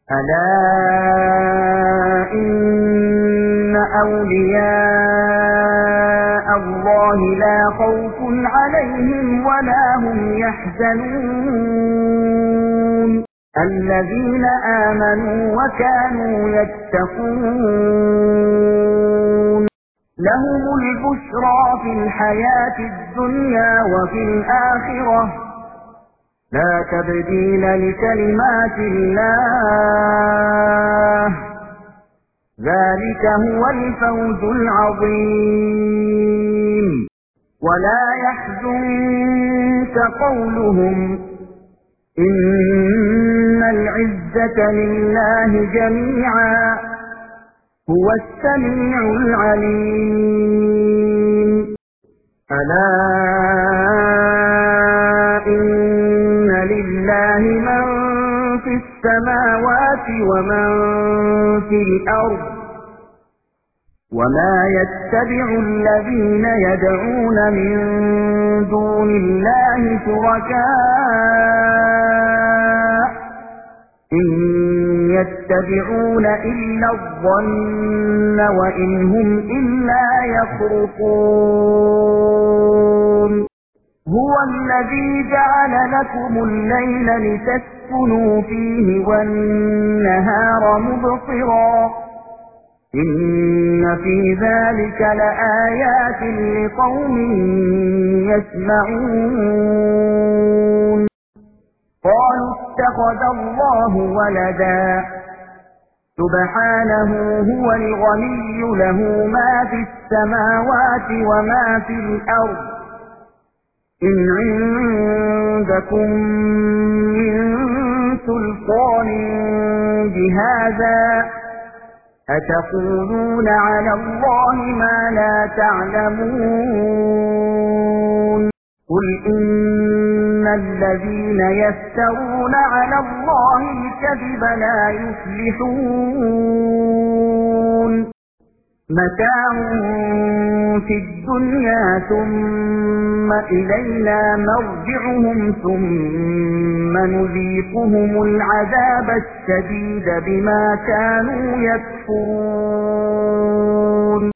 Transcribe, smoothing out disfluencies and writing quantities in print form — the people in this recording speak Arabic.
ألا إن أولياء الله لا خوف عليهم ولا هم يحزنون الذين آمنوا وكانوا يتقون لهم البشرى في الحياة الدنيا وفي الآخرة لا تبديل لكلمات الله ذلك هو الفوز العظيم ولا يحزنك قولهم إن العزة لله جميعا هو السميع العليم ألا إن لله من في السماوات ومن في الأرض وما يتبع الذين يدعون من دون الله شركاء إن يتبعون إلا الظن وإن هم إلا يخرصون هو الذي جعل لكم الليل لتسكنوا فيه والنهار مبصرا إن في ذلك لآيات لقوم يسمعون قالوا اتخذ الله ولدا سبحانه هو الغني له ما في السماوات وما في الأرض إن عندكم من سلطان بهذا أتقولون على الله ما لا تعلمون قل إن الذين يفترون على الله الكذب لا يفلحون متاع في الدنيا ثم إلينا مرجعهم ثم نذيقهم العذاب الشديد بما كانوا يكفرون